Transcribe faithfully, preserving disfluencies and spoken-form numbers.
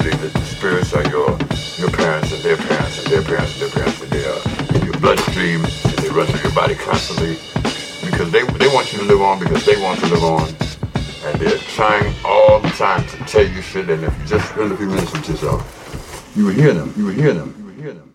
basically the, the spirits are your your parents and their parents and their parents and their parents, and they are in your bloodstream and they run through your body constantly because they they want you to live on because they want to live on, and they're trying all the time to tell you shit. And if you just spend a few minutes with yourself, you will hear them. You will hear them. You will hear them.